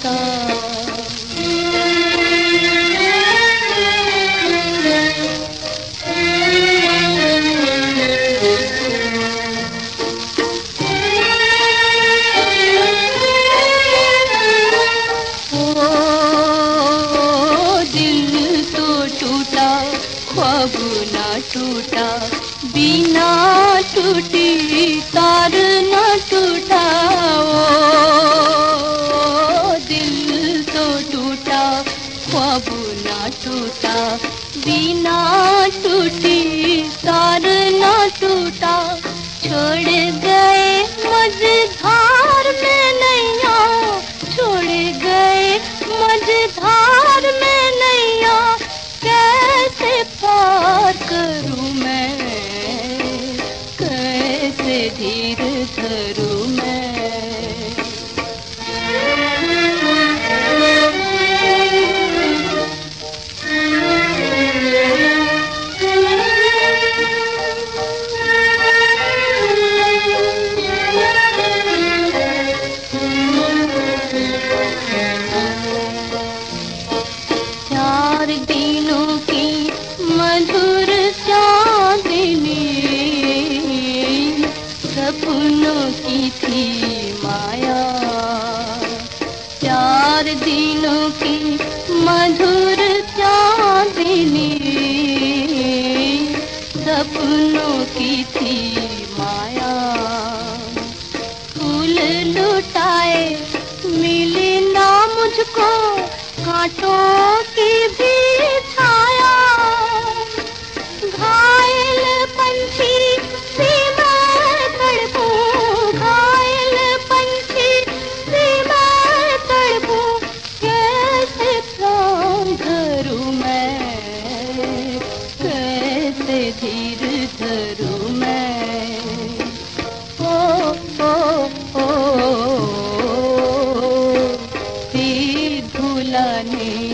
टूटा। ख्वाब ना टूटा, बिना टूटी तार ना टूटा। ओ दिल तो टूटा, ख्वाब ना टूटा, बिना टूटी तार ना टूटा। छोड़ गए मझधार में नैया, छोड़ गए मझधार में नैया। कैसे पार करूं मैं, कैसे धीर धरूं मैं। चार दिनों की मधुर चांदनी, सपनों की थी माया। चार दिनों की मधुर चांदनी, सपनों की थी माया। फूल लुटाए मिली ना मुझको, कांटों की भी छाया। घायल पंछी सी मैं तड़पूं, घायल पंछी सी मैं तड़पूं। कैसे प्राण धरूं मैं, कैसे धीर धरूं मैं। ओ ओ ओ, तीर भुलाने